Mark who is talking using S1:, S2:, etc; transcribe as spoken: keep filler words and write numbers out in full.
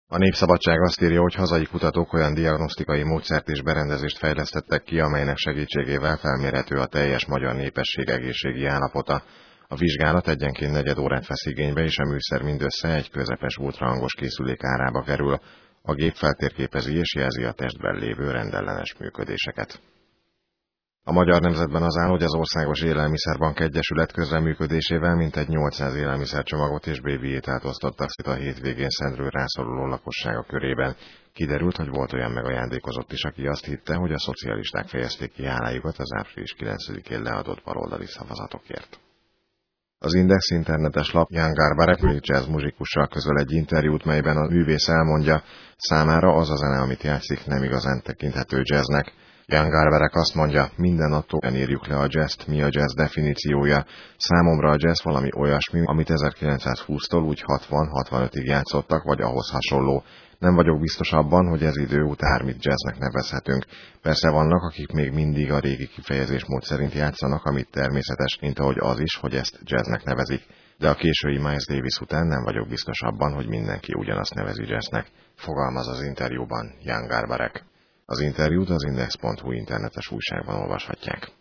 S1: A Népszabadság azt írja, hogy hazai kutatók olyan diagnosztikai módszert és berendezést fejlesztettek ki, amelynek segítségével felmérhető a teljes magyar népesség egészségi állapota. A vizsgálat egyenként negyed órát vesz igénybe, és a műszer mindössze egy közepes ultrahangos készülék árába kerül. A gép feltérképezi és jelzi a testben lévő rendellenes működéseket. A Magyar Nemzetben az áll, hogy az Országos Élelmiszerbank Egyesület közreműködésével mintegy nyolcszáz élelmiszercsomagot és bébiételt osztottak szét a hétvégén Szentről rászoruló lakossága körében. Kiderült, hogy volt olyan megajándékozott is, aki azt hitte, hogy a szocialisták fejezték ki hálájukat az április kilencedikén leadott baloldali szavazatokért. Az Index internetes lap Jan Garbarek jazz muzsikussal közöl egy interjút, melyben a művész elmondja, számára az a zene, amit játszik, nem igazán tekinthető jazznek. Jan Garbarek azt mondja, minden attól írjuk le a jazzt, mi a jazz definíciója. Számomra a jazz valami olyasmi, amit ezerkilencszázhúsztól úgy hatvan-hatvanötig játszottak, vagy ahhoz hasonló. Nem vagyok biztos abban, hogy ez idő után bármit jazznek nevezhetünk. Persze vannak, akik még mindig a régi kifejezésmód szerint játszanak, amit természetes, mint ahogy az is, hogy ezt jazznek nevezik. De a késői Miles Davis után nem vagyok biztos abban, hogy mindenki ugyanazt nevezi jazznek, fogalmaz az interjúban Jan Garbarek. Az interjút az index pont hu internetes újságban olvashatják.